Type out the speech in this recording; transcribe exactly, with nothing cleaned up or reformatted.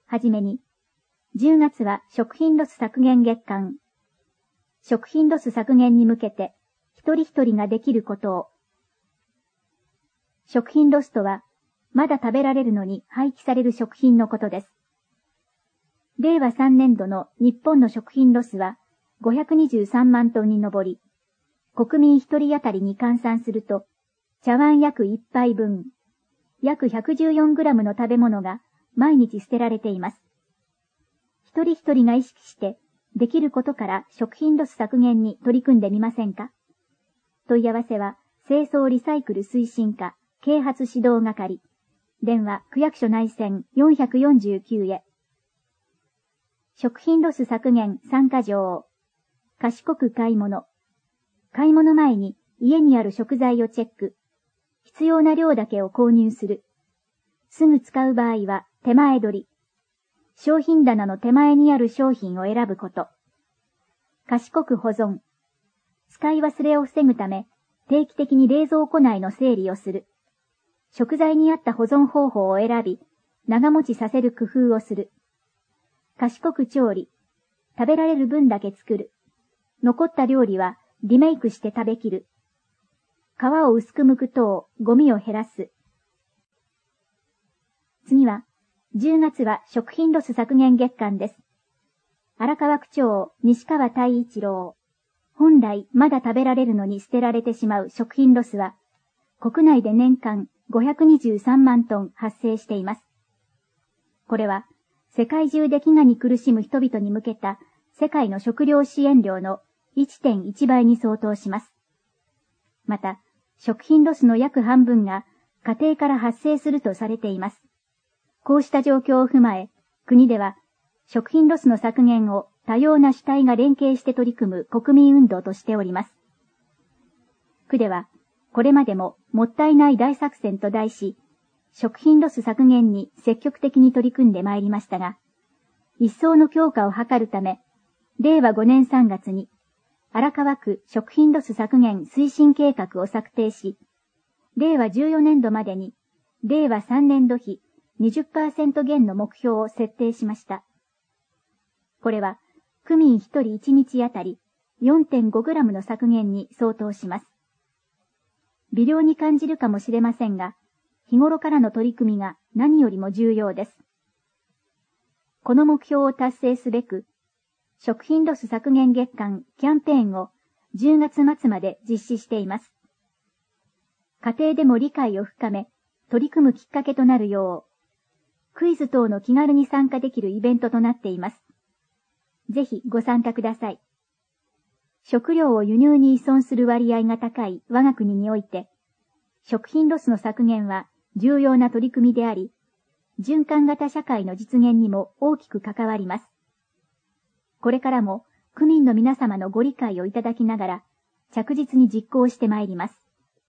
はじめに、じゅうがつは食品ロス削減月間。食品ロス削減に向けて、一人一人ができることを。食品ロスとは、まだ食べられるのに廃棄される食品のことです。れいわさんねんどの日本の食品ロスはごひゃくにじゅうさんまんトンに上り、国民一人当たりに換算すると、茶碗約いっぱいぶん、約ひゃくじゅうよんグラムの食べ物が毎日捨てられています。一人一人が意識して、できることから食品ロス削減に取り組んでみませんか？問い合わせは、清掃リサイクル推進課、啓発指導係、電話区役所内線よんひゃくよんじゅうきゅうへ。食品ロス削減参加条。賢く買い物。買い物前に家にある食材をチェック。必要な量だけを購入する。すぐ使う場合は手前取り。商品棚の手前にある商品を選ぶこと。賢く保存。使い忘れを防ぐため、定期的に冷蔵庫内の整理をする。食材に合った保存方法を選び、長持ちさせる工夫をする。賢く調理。食べられる分だけ作る。残った料理はリメイクして食べきる。皮を薄く剥く等、ゴミを減らす。次は、じゅうがつは食品ロス削減月間です。荒川区長、西川太一郎。本来まだ食べられるのに捨てられてしまう食品ロスは、国内で年間ごひゃくにじゅうさんまんトン発生しています。これは、世界中で飢餓に苦しむ人々に向けた世界の食料支援量の いってんいちばいに相当します。また、食品ロスの約半分が家庭から発生するとされています。こうした状況を踏まえ、国では食品ロスの削減を多様な主体が連携して取り組む国民運動としております。区では、これまでももったいない大作戦と題し、食品ロス削減に積極的に取り組んでまいりましたが、一層の強化を図るため、れいわごねんさんがつに、荒川区食品ロス削減推進計画を策定し、れいわじゅうよねんどまでに、れいわさんねんど比 にじゅっパーセント 減の目標を設定しました。これは、区民ひとりいちにちあたり よんてんごグラムの削減に相当します。微量に感じるかもしれませんが、日頃からの取り組みが何よりも重要です。この目標を達成すべく、食品ロス削減月間キャンペーンをじゅうがつまつまで実施しています。家庭でも理解を深め、取り組むきっかけとなるよう、クイズ等の気軽に参加できるイベントとなっています。ぜひご参加ください。食料を輸入に依存する割合が高い我が国において、食品ロスの削減は重要な取り組みであり、循環型社会の実現にも大きく関わります。これからも区民の皆様のご理解をいただきながら、着実に実行してまいります。